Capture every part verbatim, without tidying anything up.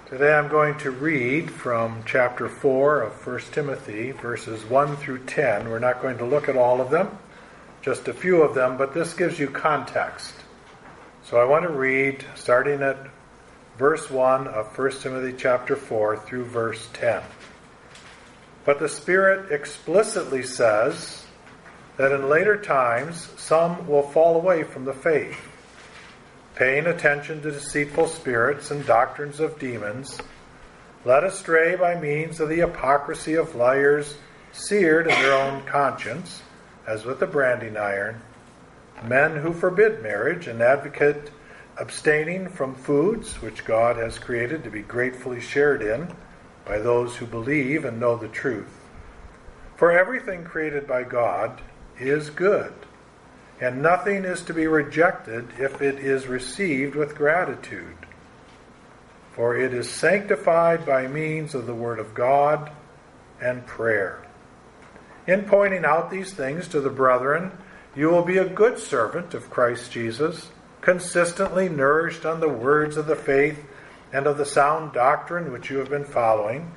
Today I'm going to read from chapter four of First Timothy, verses one through ten. We're not going to look at all of them, just a few of them, but this gives you context. So I want to read, starting at verse one of First Timothy chapter four through verse ten. But the Spirit explicitly says that in later times some will fall away from the faith, paying attention to deceitful spirits and doctrines of demons, led astray by means of the hypocrisy of liars, seared in their own conscience, as with a branding iron, men who forbid marriage and advocate abstaining from foods which God has created to be gratefully shared in by those who believe and know the truth. For everything created by God is good, and nothing is to be rejected if it is received with gratitude. For it is sanctified by means of the Word of God and prayer. In pointing out these things to the brethren, you will be a good servant of Christ Jesus, consistently nourished on the words of the faith and of the sound doctrine which you have been following.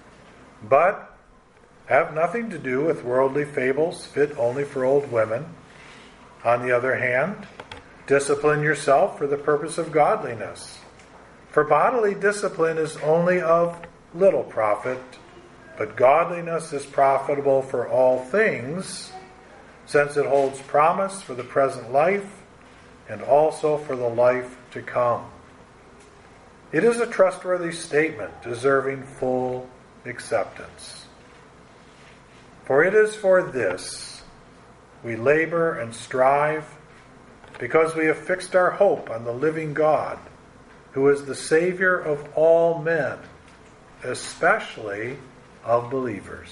But have nothing to do with worldly fables fit only for old women. On the other hand, discipline yourself for the purpose of godliness. For bodily discipline is only of little profit, but godliness is profitable for all things, since it holds promise for the present life and also for the life to come. It is a trustworthy statement, deserving full acceptance. For it is for this we labor and strive, because we have fixed our hope on the living God, who is the Savior of all men, especially of believers.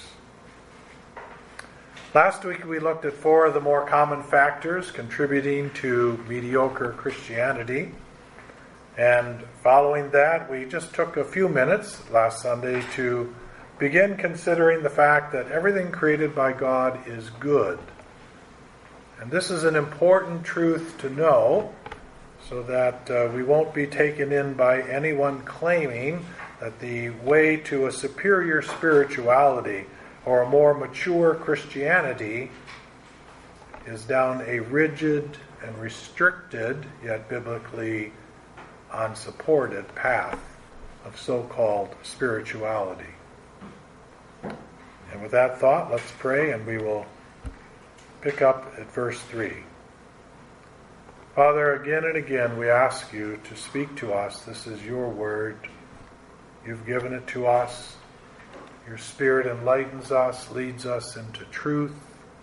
Last week we looked at four of the more common factors contributing to mediocre Christianity. And following that, we just took a few minutes last Sunday to begin considering the fact that everything created by God is good. And this is an important truth to know, so that uh, we won't be taken in by anyone claiming that the way to a superior spirituality or a more mature Christianity is down a rigid and restricted, yet biblically unsupported path of so-called spirituality. And with that thought, let's pray, and we will pick up at verse three. Father, again and again we ask you to speak to us. This is your word. You've given it to us. Your Spirit enlightens us, leads us into truth,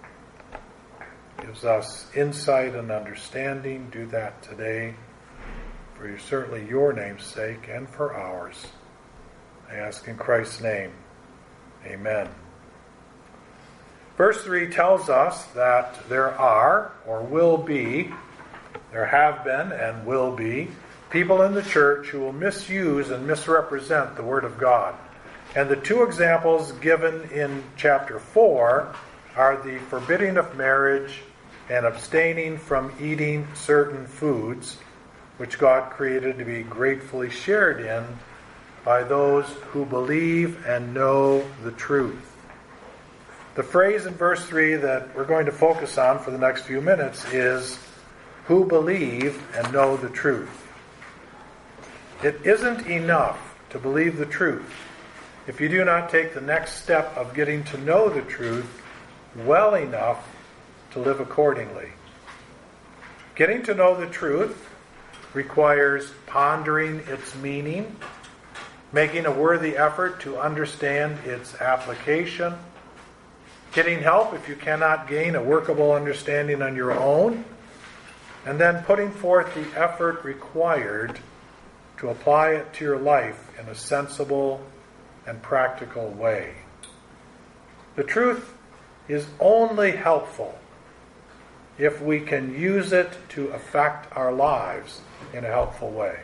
gives us insight and understanding. Do that today, for certainly your name's sake and for ours. I ask in Christ's name. Amen. Verse three tells us that there are, or will be, there have been and will be, people in the church who will misuse and misrepresent the Word of God. And the two examples given in chapter four are the forbidding of marriage and abstaining from eating certain foods, which God created to be gratefully shared in by those who believe and know the truth. The phrase in verse three that we're going to focus on for the next few minutes is, who believe and know the truth. It isn't enough to believe the truth if you do not take the next step of getting to know the truth well enough to live accordingly. Getting to know the truth requires pondering its meaning, making a worthy effort to understand its application, getting help if you cannot gain a workable understanding on your own, and then putting forth the effort required to apply it to your life in a sensible and practical way. The truth is only helpful if we can use it to affect our lives in a helpful way.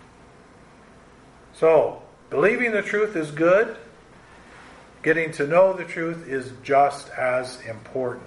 So, believing the truth is good. Getting to know the truth is just as important.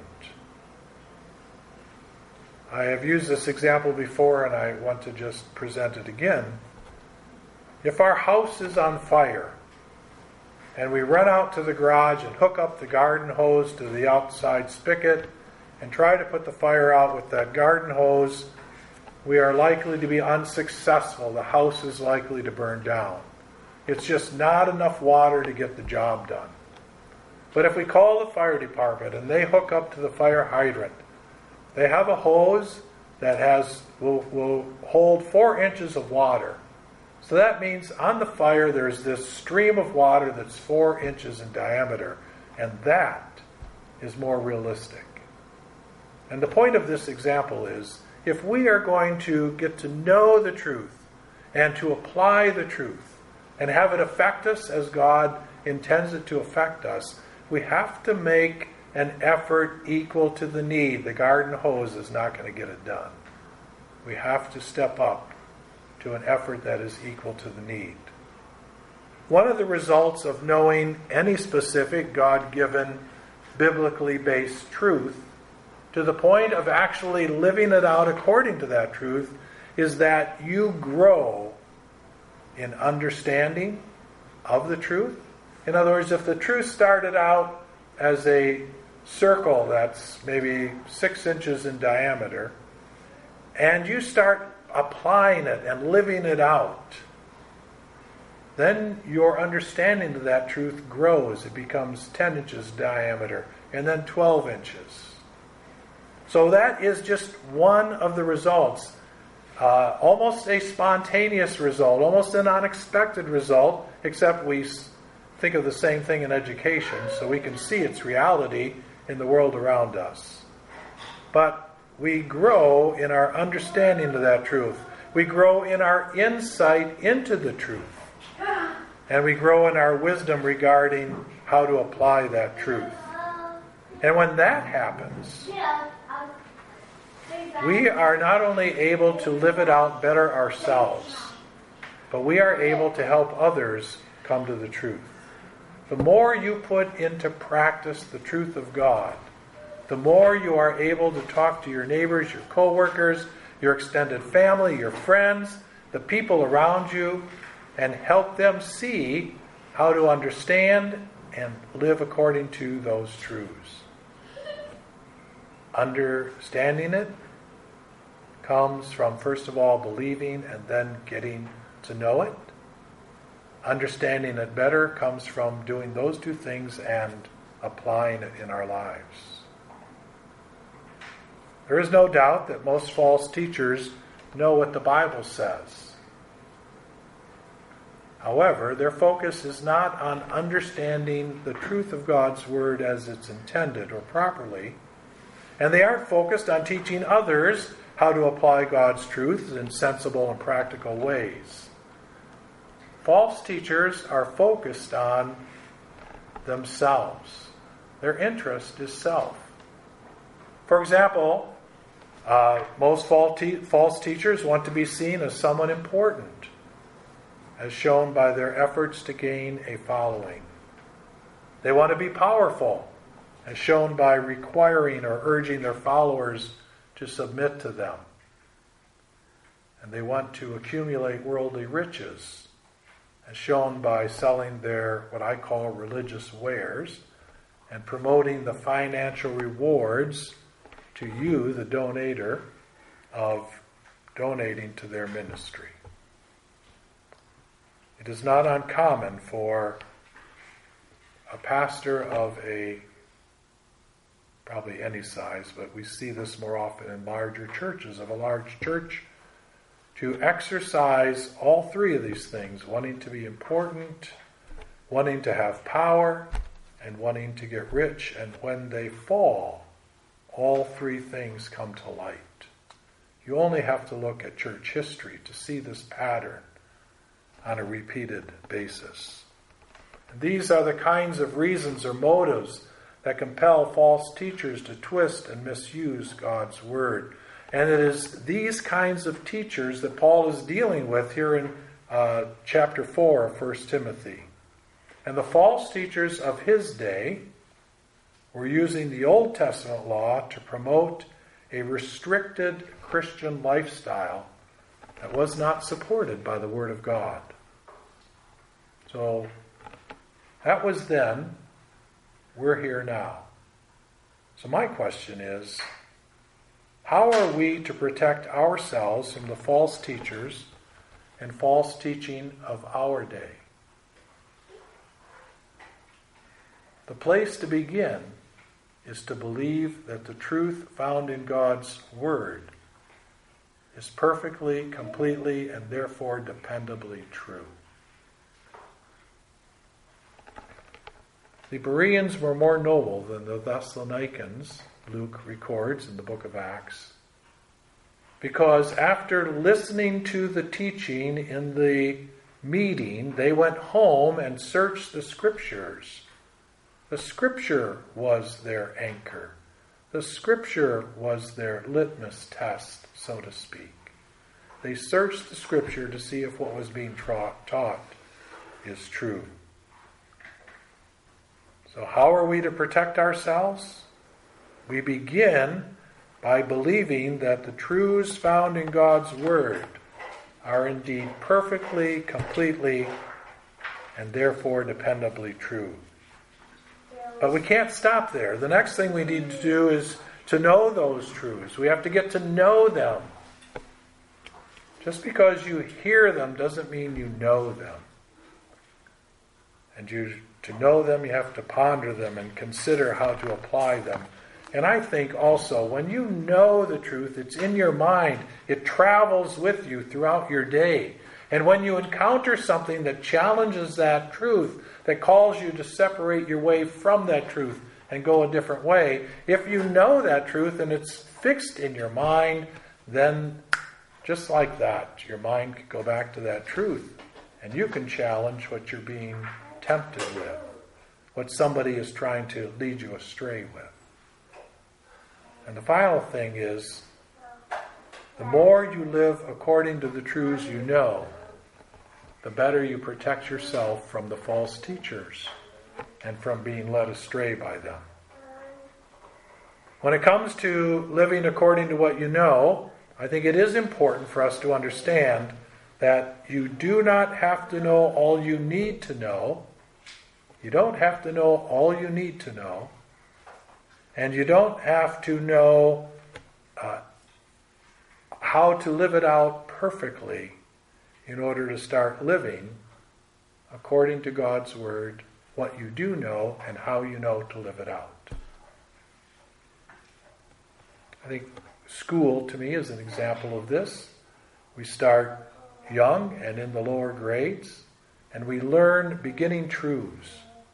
I have used this example before, and I want to just present it again. If our house is on fire, and we run out to the garage and hook up the garden hose to the outside spigot and try to put the fire out with that garden hose, we are likely to be unsuccessful. The house is likely to burn down. It's just not enough water to get the job done. But if we call the fire department and they hook up to the fire hydrant, they have a hose that has will, will hold four inches of water. So that means on the fire there's this stream of water that's four inches in diameter, and that is more realistic. And the point of this example is, if we are going to get to know the truth and to apply the truth and have it affect us as God intends it to affect us, we have to make an effort equal to the need. The garden hose is not going to get it done. We have to step up to an effort that is equal to the need. One of the results of knowing any specific God-given, biblically based truth to the point of actually living it out according to that truth is that you grow in understanding of the truth. In other words, if the truth started out as a circle that's maybe six inches in diameter, and you start applying it and living it out, then your understanding of that truth grows. It becomes ten inches diameter and then twelve inches. So that is just one of the results. Uh, almost a spontaneous result, almost an unexpected result, except we think of the same thing in education, so we can see its reality in the world around us. But we grow in our understanding of that truth. We grow in our insight into the truth. And we grow in our wisdom regarding how to apply that truth. And when that happens, we are not only able to live it out better ourselves, but we are able to help others come to the truth. The more you put into practice the truth of God, the more you are able to talk to your neighbors, your co-workers, your extended family, your friends, the people around you, and help them see how to understand and live according to those truths. Understanding it comes from, first of all, believing and then getting to know it. Understanding it better comes from doing those two things and applying it in our lives. There is no doubt that most false teachers know what the Bible says. However, their focus is not on understanding the truth of God's Word as it's intended or properly, and they aren't focused on teaching others how to apply God's truth in sensible and practical ways. False teachers are focused on themselves. Their interest is self. For example, uh, most false teachers want to be seen as someone important, as shown by their efforts to gain a following. They want to be powerful, as shown by requiring or urging their followers to submit to them. And they want to accumulate worldly riches, as shown by selling their, what I call, religious wares, and promoting the financial rewards to you, the donator, of donating to their ministry. It is not uncommon for a pastor of a, probably any size, but we see this more often in larger churches, of a large church, to exercise all three of these things, wanting to be important, wanting to have power, and wanting to get rich. And when they fall, all three things come to light. You only have to look at church history to see this pattern on a repeated basis. And these are the kinds of reasons or motives that compel false teachers to twist and misuse God's Word. And it is these kinds of teachers that Paul is dealing with here in uh, chapter four of First Timothy. And the false teachers of his day were using the Old Testament law to promote a restricted Christian lifestyle that was not supported by the Word of God. So that was then. We're here now. So my question is, how are we to protect ourselves from the false teachers and false teaching of our day? The place to begin is to believe that the truth found in God's Word is perfectly, completely, and therefore dependably true. The Bereans were more noble than the Thessalonians, Luke records in the book of Acts, because after listening to the teaching in the meeting, they went home and searched the Scriptures. The Scripture was their anchor. The Scripture was their litmus test, so to speak. They searched the Scripture to see if what was being taught is true. So how are we to protect ourselves? We begin by believing that the truths found in God's Word are indeed perfectly, completely, and therefore dependably true. But we can't stop there. The next thing we need to do is to know those truths. We have to get to know them. Just because you hear them doesn't mean you know them. And you, to know them, you have to ponder them and consider how to apply them. And I think also, when you know the truth, it's in your mind. It travels with you throughout your day. And when you encounter something that challenges that truth, that calls you to separate your way from that truth and go a different way, if you know that truth and it's fixed in your mind, then just like that, your mind can go back to that truth. And you can challenge what you're being tempted with, what somebody is trying to lead you astray with. And the final thing is, the more you live according to the truths you know, the better you protect yourself from the false teachers and from being led astray by them. When it comes to living according to what you know, I think it is important for us to understand that you do not have to know all you need to know. You don't have to know all you need to know. And you don't have to know uh, how to live it out perfectly in order to start living according to God's Word, what you do know and how you know to live it out. I think school, to me, is an example of this. We start young and in the lower grades, and we learn beginning truths.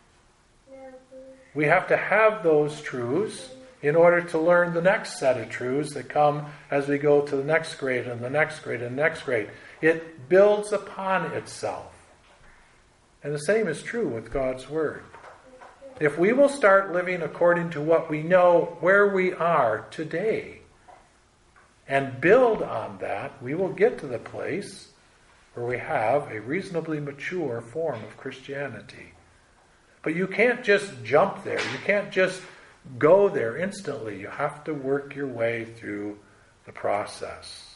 We have to have those truths in order to learn the next set of truths that come as we go to the next grade and the next grade and the next grade. It builds upon itself. And the same is true with God's Word. If we will start living according to what we know where we are today and build on that, we will get to the place where we have a reasonably mature form of Christianity. But you can't just jump there. You can't just go there instantly. You have to work your way through the process.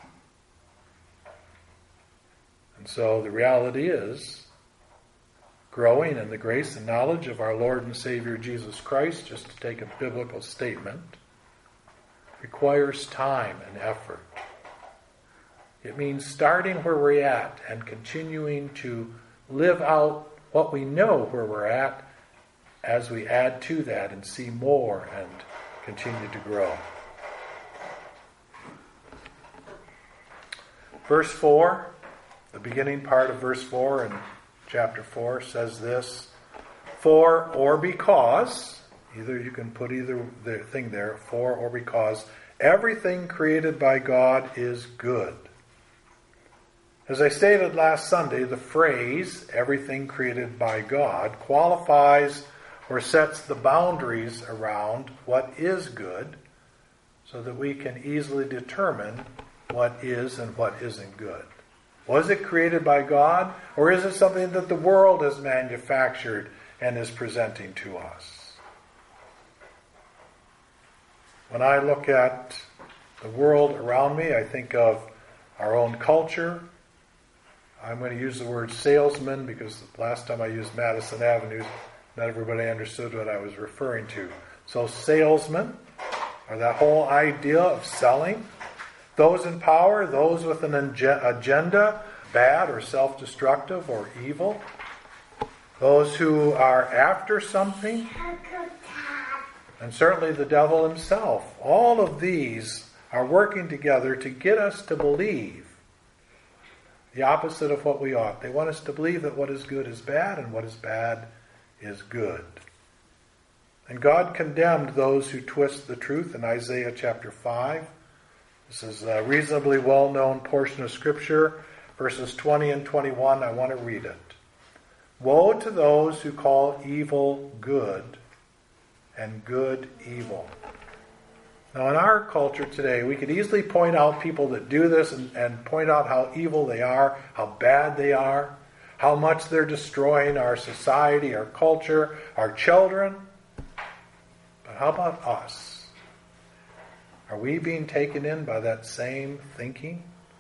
And so the reality is, growing in the grace and knowledge of our Lord and Savior Jesus Christ, just to take a biblical statement, requires time and effort. It means starting where we're at and continuing to live out what we know where we're at as we add to that and see more and continue to grow. Verse four, the beginning part of verse four in chapter four says this: for or because, either you can put either the thing there, for or because, everything created by God is good. As I stated last Sunday, the phrase, everything created by God, qualifies or sets the boundaries around what is good so that we can easily determine what is and what isn't good. Was it created by God, or is it something that the world has manufactured and is presenting to us? When I look at the world around me, I think of our own culture, I'm going to use the word salesman because last time I used Madison Avenue, not everybody understood what I was referring to. So salesmen, or that whole idea of selling. Those in power, those with an agenda, bad or self-destructive or evil. Those who are after something. And certainly the devil himself. All of these are working together to get us to believe the opposite of what we ought. They want us to believe that what is good is bad and what is bad is good. And God condemned those who twist the truth in Isaiah chapter five. This is a reasonably well-known portion of Scripture, verses twenty and twenty-one. I want to read it. Woe to those who call evil good and good evil. Now in our culture today, we could easily point out people that do this and, and point out how evil they are, how bad they are, how much they're destroying our society, our culture, our children. But how about us? Are we being taken in by that same thinking?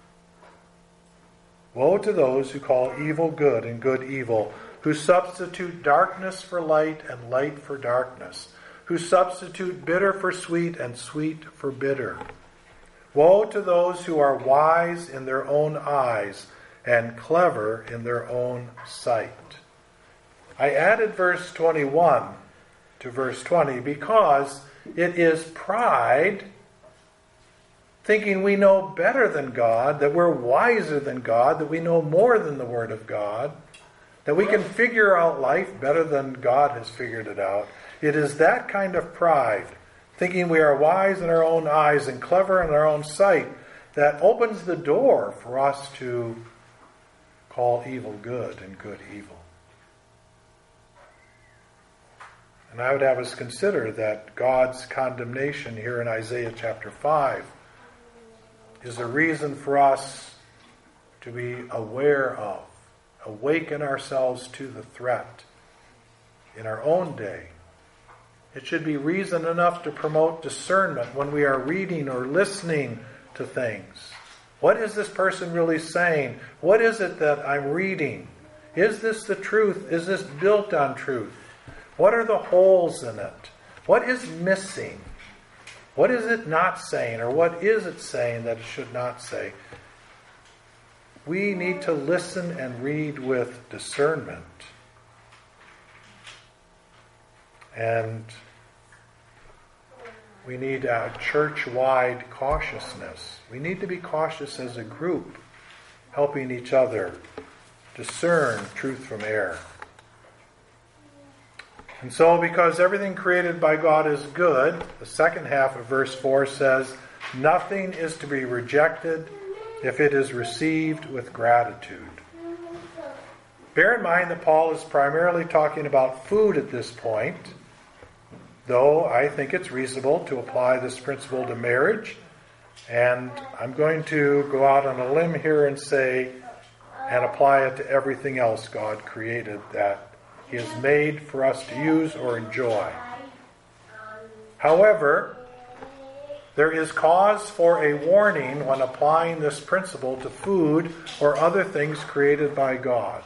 Woe to those who call evil good and good evil, who substitute darkness for light and light for darkness, who substitute bitter for sweet and sweet for bitter. Woe to those who are wise in their own eyes and clever in their own sight. I added verse twenty-one to verse twenty because it is pride, thinking we know better than God, that we're wiser than God, that we know more than the Word of God, that we can figure out life better than God has figured it out. It is that kind of pride, thinking we are wise in our own eyes and clever in our own sight, that opens the door for us to call evil good and good evil. And I would have us consider that God's condemnation here in Isaiah chapter five is a reason for us to be aware of, awaken ourselves to the threat in our own day. It should be reason enough to promote discernment when we are reading or listening to things. What is this person really saying? What is it that I'm reading? Is this the truth? Is this built on truth? What are the holes in it? What is missing? What is it not saying, or what is it saying that it should not say? We need to listen and read with discernment. And we need a church-wide cautiousness. We need to be cautious as a group, helping each other discern truth from error. And so, because everything created by God is good, the second half of verse four says, nothing is to be rejected if it is received with gratitude. Bear in mind that Paul is primarily talking about food at this point, though I think it's reasonable to apply this principle to marriage. And I'm going to go out on a limb here and say, and apply it to everything else God created that He has made for us to use or enjoy. However, there is cause for a warning when applying this principle to food or other things created by God.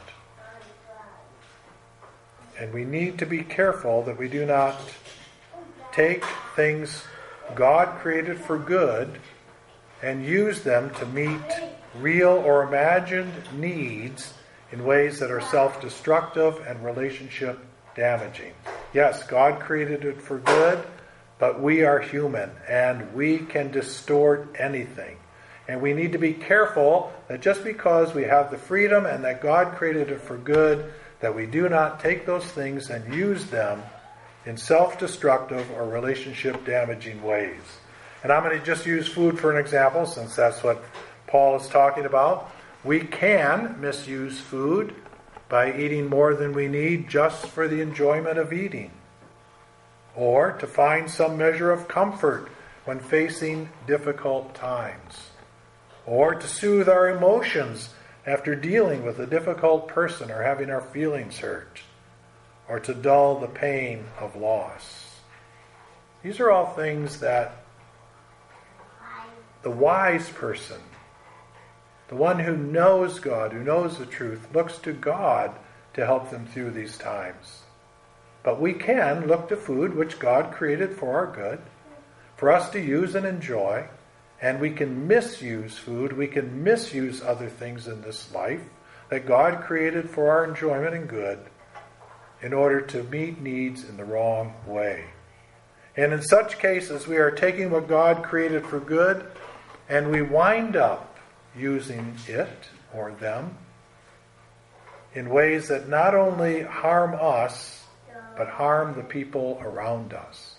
And we need to be careful that we do not take things God created for good and use them to meet real or imagined needs in ways that are self-destructive and relationship damaging. Yes, God created it for good, but we are human and we can distort anything. And we need to be careful that just because we have the freedom and that God created it for good, that we do not take those things and use them in self-destructive or relationship damaging ways. And I'm going to just use food for an example, since that's what Paul is talking about. We can misuse food by eating more than we need just for the enjoyment of eating, or to find some measure of comfort when facing difficult times, or to soothe our emotions after dealing with a difficult person or having our feelings hurt, or to dull the pain of loss. These are all things that the wise person, The one who knows God, who knows the truth, looks to God to help them through these times. But we can look to food which God created for our good, for us to use and enjoy, and we can misuse food, we can misuse other things in this life that God created for our enjoyment and good in order to meet needs in the wrong way. And in such cases, we are taking what God created for good and we wind up using it or them in ways that not only harm us, but harm the people around us.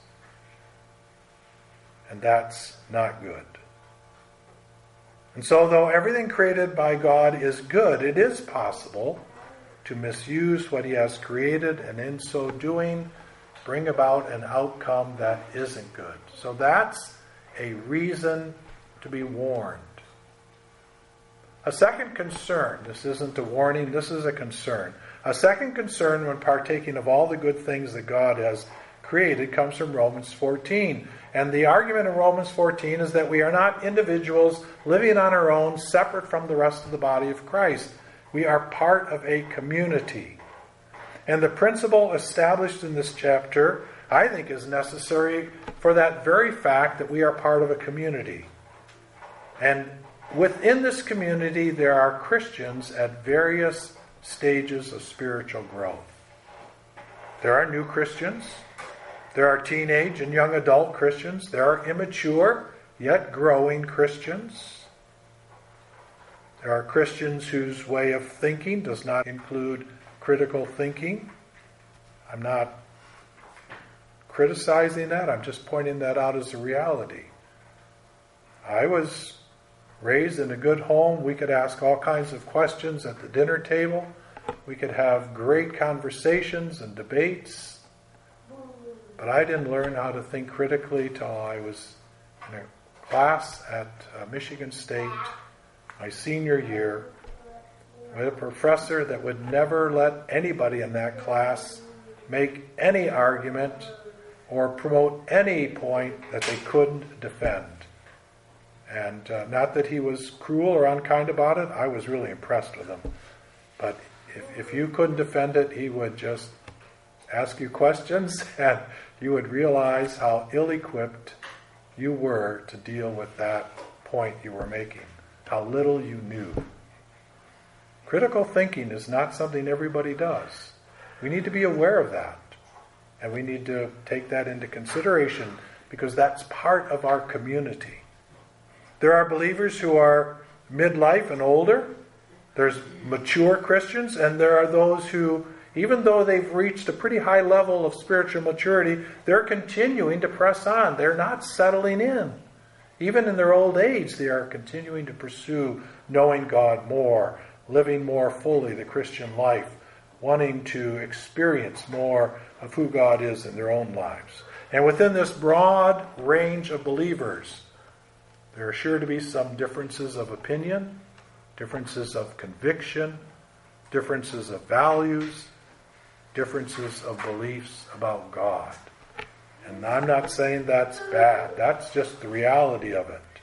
And that's not good. And so, though everything created by God is good, it is possible to misuse what He has created, and in so doing, bring about an outcome that isn't good. So that's a reason to be warned. A second concern, this isn't a warning, this is a concern. A second concern when partaking of all the good things that God has created comes from Romans fourteen. And the argument in Romans fourteen is that we are not individuals living on our own, separate from the rest of the body of Christ. We are part of a community. And the principle established in this chapter, I think, is necessary for that very fact that we are part of a community. And within this community, there are Christians at various stages of spiritual growth. There are new Christians. There are teenage and young adult Christians. There are immature, yet growing Christians. There are Christians whose way of thinking does not include critical thinking. I'm not criticizing that. I'm just pointing that out as a reality. I was raised in a good home. We could ask all kinds of questions at the dinner table. We could have great conversations and debates. But I didn't learn how to think critically till I was in a class at uh, Michigan State, my senior year, with a professor that would never let anybody in that class make any argument or promote any point that they couldn't defend. And uh, not that he was cruel or unkind about it, I was really impressed with him. But if, if you couldn't defend it, he would just ask you questions, and you would realize how ill-equipped you were to deal with that point you were making, how little you knew. Critical thinking is not something everybody does. We need to be aware of that, and we need to take that into consideration because that's part of our community. There are believers who are midlife and older. There's mature Christians, and there are those who, even though they've reached a pretty high level of spiritual maturity, they're continuing to press on. They're not settling in. Even in their old age, they are continuing to pursue knowing God more, living more fully the Christian life, wanting to experience more of who God is in their own lives. And within this broad range of believers, there are sure to be some differences of opinion, differences of conviction, differences of values, differences of beliefs about God. And I'm not saying that's bad. That's just the reality of it.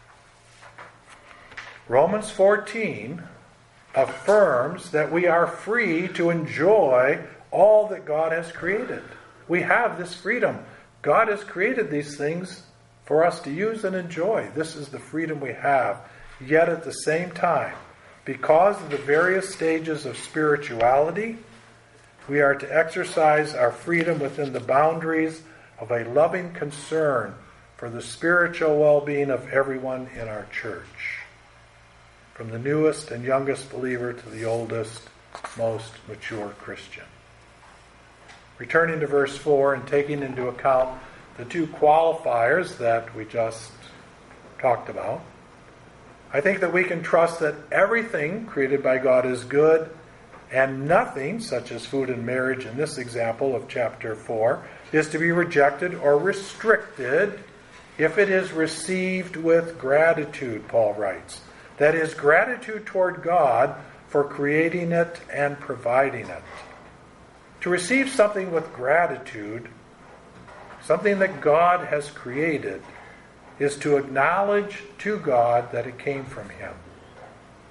Romans fourteen affirms that we are free to enjoy all that God has created. We have this freedom. God has created these things for us to use and enjoy. This is the freedom we have. Yet at the same time, because of the various stages of spirituality, we are to exercise our freedom within the boundaries of a loving concern for the spiritual well-being of everyone in our church, from the newest and youngest believer to the oldest, most mature Christian. Returning to verse four and taking into account the two qualifiers that we just talked about, I think that we can trust that everything created by God is good, and nothing, such as food and marriage in this example of chapter four, is to be rejected or restricted if it is received with gratitude, Paul writes. That is, gratitude toward God for creating it and providing it. To receive something with gratitude, something that God has created, is to acknowledge to God that it came from Him.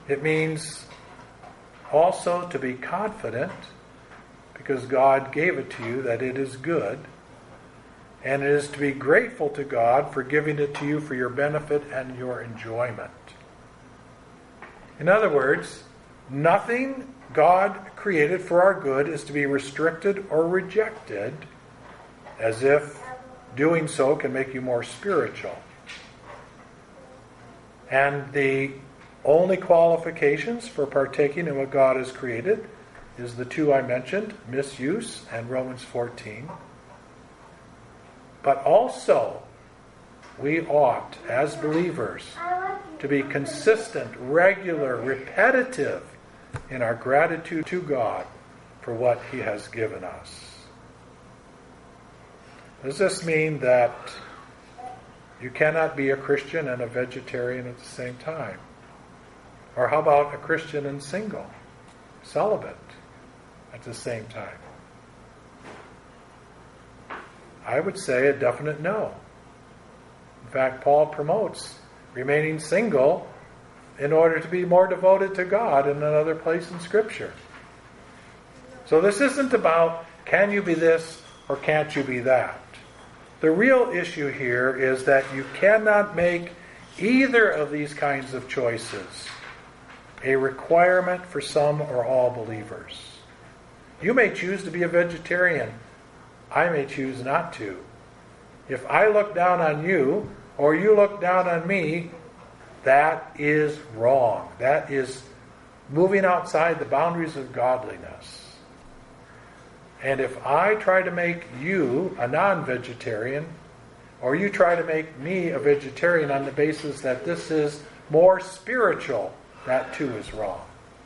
It means also to be confident, because God gave it to you, that it is good. And it is to be grateful to God for giving it to you for your benefit and your enjoyment. In other words, nothing God created for our good is to be restricted or rejected, as if doing so can make you more spiritual. And the only qualifications for partaking in what God has created is the two I mentioned, misuse and Romans fourteen. But also, we ought, as believers, to be consistent, regular, repetitive in our gratitude to God for what He has given us. Does this mean that you cannot be a Christian and a vegetarian at the same time? Or how about a Christian and single, celibate at the same time? I would say a definite no. In fact, Paul promotes remaining single in order to be more devoted to God in another place in Scripture. So this isn't about can you be this or can't you be that. The real issue here is that you cannot make either of these kinds of choices a requirement for some or all believers. You may choose to be a vegetarian. I may choose not to. If I look down on you, or you look down on me, that is wrong. That is moving outside the boundaries of godliness. And if I try to make you a non-vegetarian, or you try to make me a vegetarian on the basis that this is more spiritual, that too is wrong.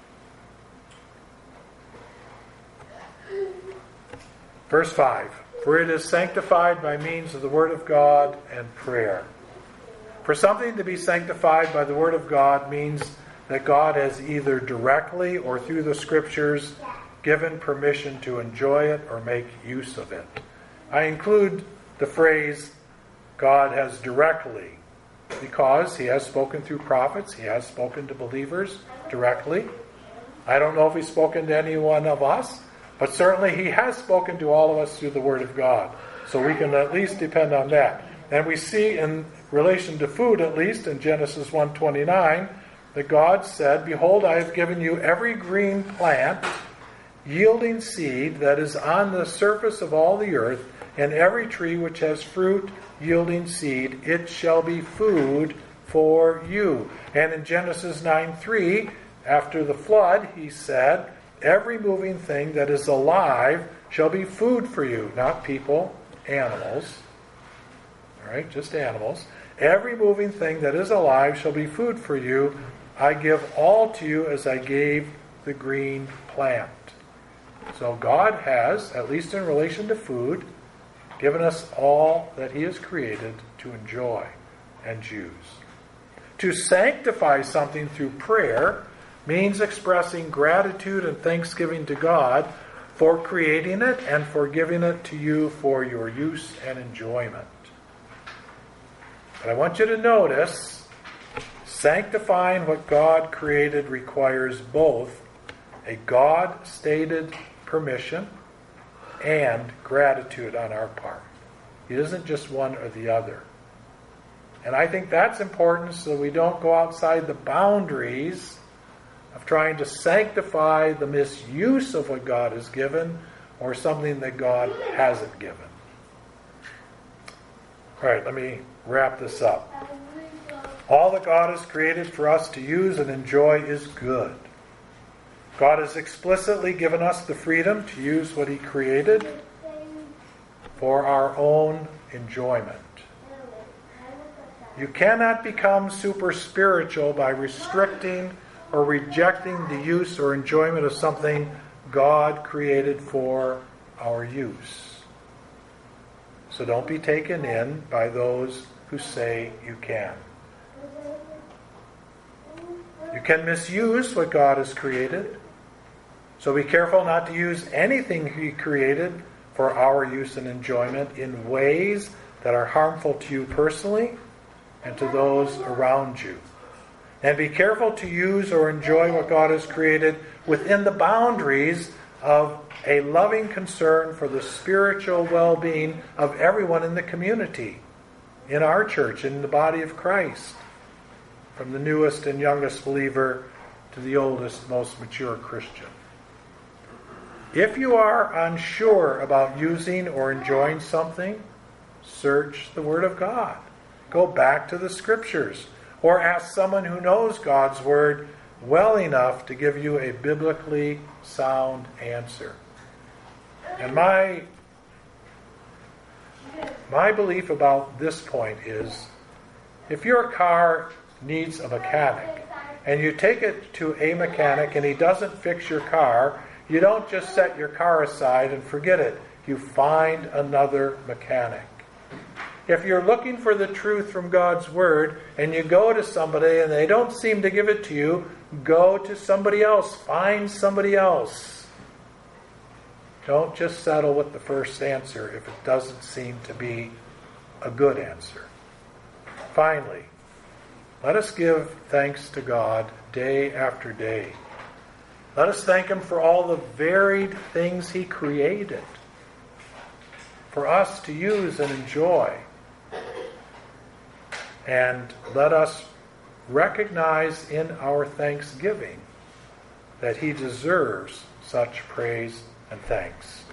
Verse five, for it is sanctified by means of the Word of God and prayer. For something to be sanctified by the Word of God means that God has either directly or through the Scriptures given permission to enjoy it or make use of it. I include the phrase, God has directly, because He has spoken through prophets, He has spoken to believers directly. I don't know if He's spoken to any one of us, but certainly He has spoken to all of us through the Word of God. So we can at least depend on that. And we see in relation to food, at least in Genesis one twenty-nine, that God said, behold, I have given you every green plant yielding seed that is on the surface of all the earth, and every tree which has fruit yielding seed, it shall be food for you. And in Genesis nine three, after the flood, He said, every moving thing that is alive shall be food for you. Not people, animals. All right, just animals. Every moving thing that is alive shall be food for you. I give all to you as I gave the green plant. So God has, at least in relation to food, given us all that He has created to enjoy and use. To sanctify something through prayer means expressing gratitude and thanksgiving to God for creating it and for giving it to you for your use and enjoyment. But I want you to notice, sanctifying what God created requires both a God-stated permission and gratitude on our part. It isn't just one or the other. And I think that's important so we don't go outside the boundaries of trying to sanctify the misuse of what God has given or something that God hasn't given. All right, let me wrap this up. All that God has created for us to use and enjoy is good. God has explicitly given us the freedom to use what He created for our own enjoyment. You cannot become super spiritual by restricting or rejecting the use or enjoyment of something God created for our use. So don't be taken in by those who say you can. You can misuse what God has created. So be careful not to use anything He created for our use and enjoyment in ways that are harmful to you personally and to those around you. And be careful to use or enjoy what God has created within the boundaries of a loving concern for the spiritual well-being of everyone in the community, in our church, in the body of Christ, from the newest and youngest believer to the oldest, most mature Christian. If you are unsure about using or enjoying something, search the Word of God. Go back to the Scriptures, or ask someone who knows God's Word well enough to give you a biblically sound answer. And my my belief about this point is, if your car needs a mechanic and you take it to a mechanic and he doesn't fix your car, you don't just set your car aside and forget it. You find another mechanic. If you're looking for the truth from God's Word and you go to somebody and they don't seem to give it to you, go to somebody else. Find somebody else. Don't just settle with the first answer if it doesn't seem to be a good answer. Finally, let us give thanks to God day after day. Let us thank Him for all the varied things He created for us to use and enjoy. And let us recognize in our thanksgiving that He deserves such praise and thanks.